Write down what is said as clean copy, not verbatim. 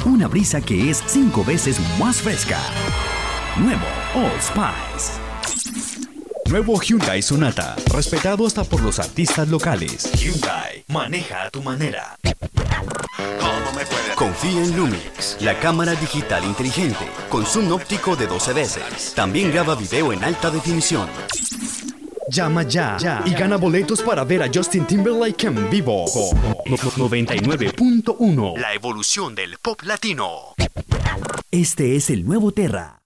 Una brisa que es 5 veces más fresca. Nuevo Old Spice. Nuevo Hyundai Sonata, respetado hasta por los artistas locales. Hyundai, maneja a tu manera. Confía en Lumix, la cámara digital inteligente, con zoom óptico de 12 veces. También graba video en alta definición. Llama ya y gana boletos para ver a Justin Timberlake en vivo. 99.1. La evolución del pop latino. Este es el nuevo Terra.